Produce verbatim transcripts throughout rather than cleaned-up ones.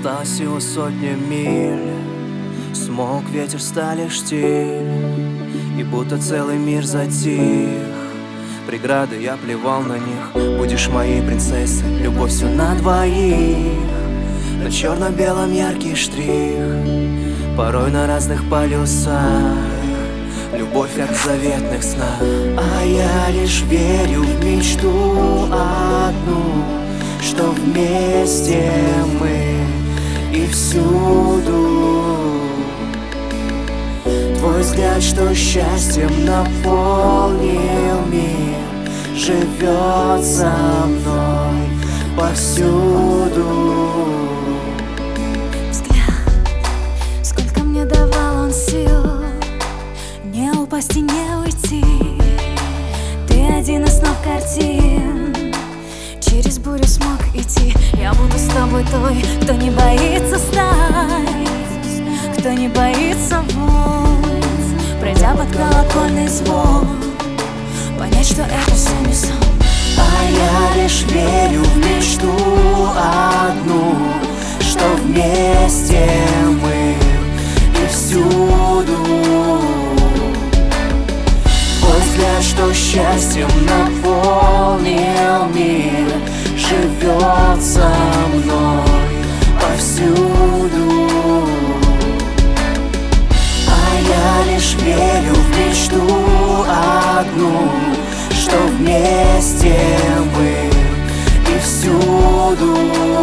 Осталось всего сотня миль. Смог ветер, стали штиль, и будто целый мир затих. Преграды, я плевал на них. Будешь моей принцессой, любовь все на двоих. На черно-белом яркий штрих, порой на разных полюсах. Любовь как в заветных снах. А я лишь верю в мечту одну, что вместе мы и всюду. Твой взгляд, что счастьем наполнил мир, живет со мной повсюду. Взгляд, сколько мне давал он сил, не упасть и не уйти. Ты один из снов картин, через бурю смог идти. Я буду с тобой той, кто не боится стать, кто не боится войн, пройдя под колокольный звон, понять, что это все не сон. А я лишь верю в мечту одну, что вместе мы и всюду. Твой взгляд, что счастьем наполнил мир, живет со мной повсюду. А я лишь верю в мечту одну, что вместе мы и всюду.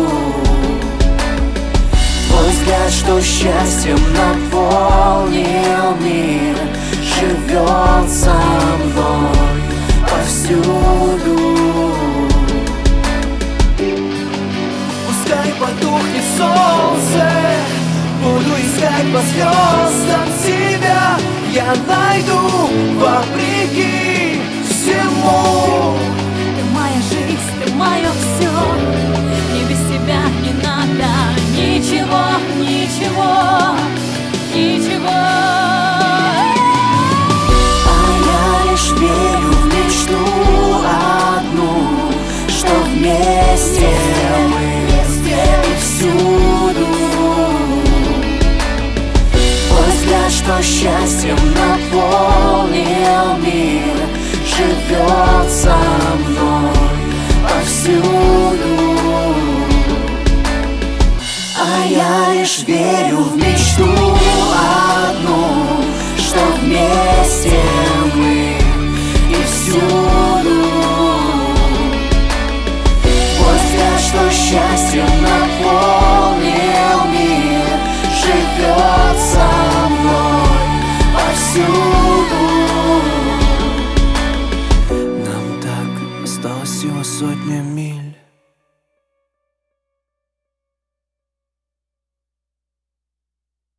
Твой взгляд, что счастьем наполнил мир, живет со мной повсюду. Пускай потухнет солнце, буду искать по звездам тебя. Я найду вопреки всему. Ты моя жизнь, ты мое все, мне без тебя не надо ничего, ничего, ничего. А я лишь верю в мечту одну, что вместе мы и всюду. Твой взгляд, что счастьем наполнил мир, живет со мной повсюду. А я лишь верю в мечту одну, что вместе мы и всюду. Твой взгляд, что счастьем наполнил мир, живет со мной повсюду. Нам так осталось всего сотня миль.